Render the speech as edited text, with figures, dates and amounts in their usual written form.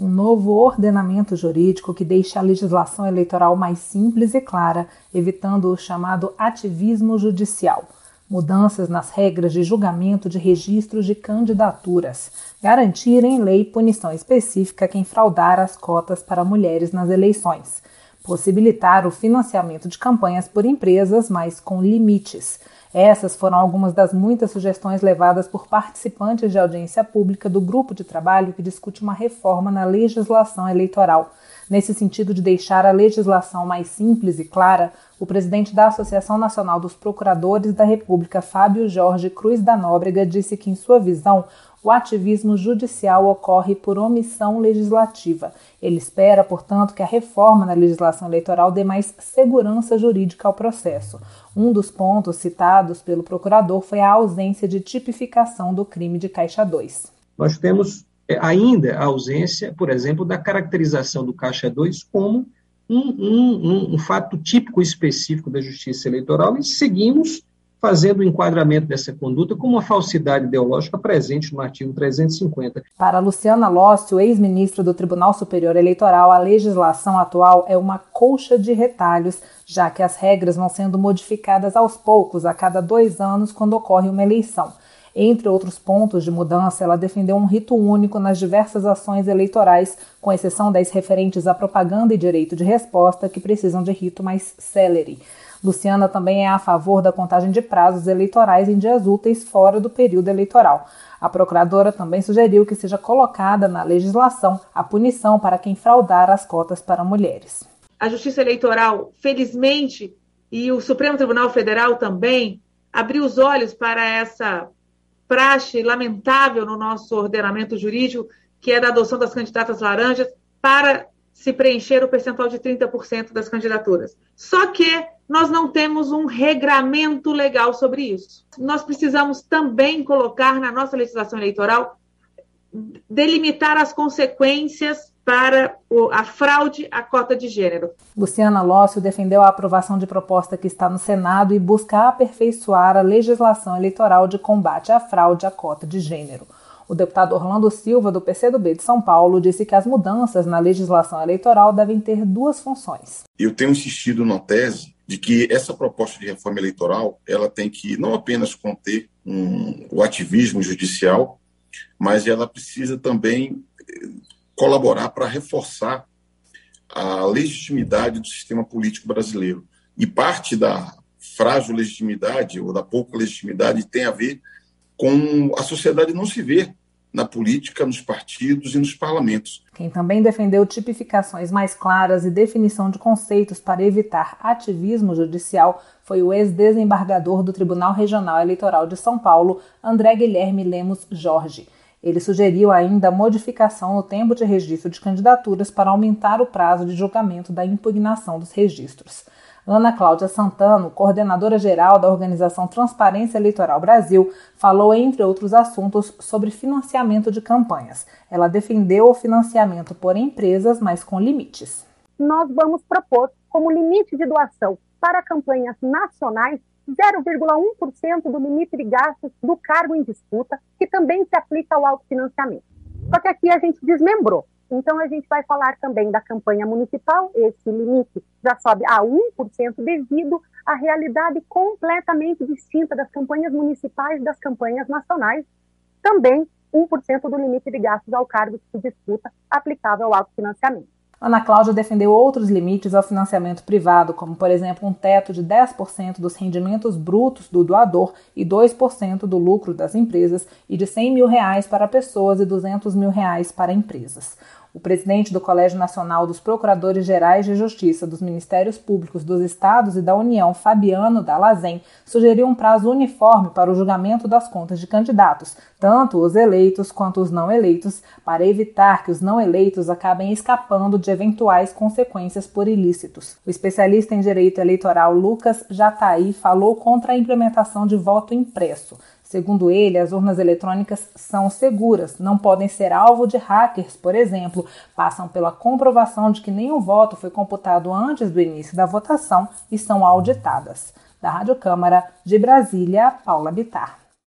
um novo ordenamento jurídico que deixe a legislação eleitoral mais simples e clara, evitando o chamado ativismo judicial. Mudanças nas regras de julgamento de registros de candidaturas. Garantir em lei punição específica a quem fraudar as cotas para mulheres nas eleições. Possibilitar o financiamento de campanhas por empresas, mas com limites. Essas foram algumas das muitas sugestões levadas por participantes de audiência pública do grupo de trabalho que discute uma reforma na legislação eleitoral. Nesse sentido de deixar a legislação mais simples e clara, o presidente da Associação Nacional dos Procuradores da República, Fábio Jorge Cruz da Nóbrega, disse que, em sua visão, o ativismo judicial ocorre por omissão legislativa. Ele espera, portanto, que a reforma na legislação eleitoral dê mais segurança jurídica ao processo. Um dos pontos citados pelo procurador foi a ausência de tipificação do crime de Caixa 2. Nós temos ainda a ausência, por exemplo, da caracterização do Caixa 2 como um fato típico específico da justiça eleitoral e seguimos fazendo o enquadramento dessa conduta como uma falsidade ideológica presente no artigo 350. Para Luciana Lócio, ex-ministra do Tribunal Superior Eleitoral, a legislação atual é uma colcha de retalhos, já que as regras vão sendo modificadas aos poucos, a cada 2 anos, quando ocorre uma eleição. Entre outros pontos de mudança, ela defendeu um rito único nas diversas ações eleitorais, com exceção das referentes à propaganda e direito de resposta, que precisam de rito mais célere. Luciana também é a favor da contagem de prazos eleitorais em dias úteis fora do período eleitoral. A procuradora também sugeriu que seja colocada na legislação a punição para quem fraudar as cotas para mulheres. A Justiça Eleitoral, felizmente, e o Supremo Tribunal Federal também, abriu os olhos para essa praxe lamentável no nosso ordenamento jurídico, que é da adoção das candidatas laranjas para se preencher o percentual de 30% das candidaturas. Só que nós não temos um regramento legal sobre isso. Nós precisamos também colocar na nossa legislação eleitoral, delimitar as consequências para a fraude à cota de gênero. Luciana Lócio defendeu a aprovação de proposta que está no Senado e busca aperfeiçoar a legislação eleitoral de combate à fraude à cota de gênero. O deputado Orlando Silva, do PCdoB de São Paulo, disse que as mudanças na legislação eleitoral devem ter 2 funções. Eu tenho insistido na tese de que essa proposta de reforma eleitoral ela tem que não apenas conter o ativismo judicial, mas ela precisa também colaborar para reforçar a legitimidade do sistema político brasileiro. E parte da frágil legitimidade ou da pouca legitimidade tem a ver com a sociedade não se ver na política, nos partidos e nos parlamentos. Quem também defendeu tipificações mais claras e definição de conceitos para evitar ativismo judicial foi o ex-desembargador do Tribunal Regional Eleitoral de São Paulo, André Guilherme Lemos Jorge. Ele sugeriu ainda a modificação no tempo de registro de candidaturas para aumentar o prazo de julgamento da impugnação dos registros. Ana Cláudia Santano, coordenadora-geral da organização Transparência Eleitoral Brasil, falou, entre outros assuntos, sobre financiamento de campanhas. Ela defendeu o financiamento por empresas, mas com limites. Nós vamos propor como limite de doação para campanhas nacionais 0,1% do limite de gastos do cargo em disputa, que também se aplica ao autofinanciamento. Só que aqui a gente desmembrou. Então, a gente vai falar também da campanha municipal. Esse limite já sobe a 1% devido à realidade completamente distinta das campanhas municipais e das campanhas nacionais. Também 1% do limite de gastos ao cargo de disputa aplicável ao autofinanciamento. Ana Cláudia defendeu outros limites ao financiamento privado, como, por exemplo, um teto de 10% dos rendimentos brutos do doador e 2% do lucro das empresas e de R$100 mil para pessoas e R$200 mil para empresas. O presidente do Colégio Nacional dos Procuradores-Gerais de Justiça dos Ministérios Públicos dos Estados e da União, Fabiano Dallazem, sugeriu um prazo uniforme para o julgamento das contas de candidatos, tanto os eleitos quanto os não eleitos, para evitar que os não eleitos acabem escapando de eventuais consequências por ilícitos. O especialista em direito eleitoral Lucas Jataí falou contra a implementação de voto impresso. Segundo ele, as urnas eletrônicas são seguras, não podem ser alvo de hackers, por exemplo, passam pela comprovação de que nenhum voto foi computado antes do início da votação e são auditadas. Da Rádio Câmara de Brasília, Paula Bittar.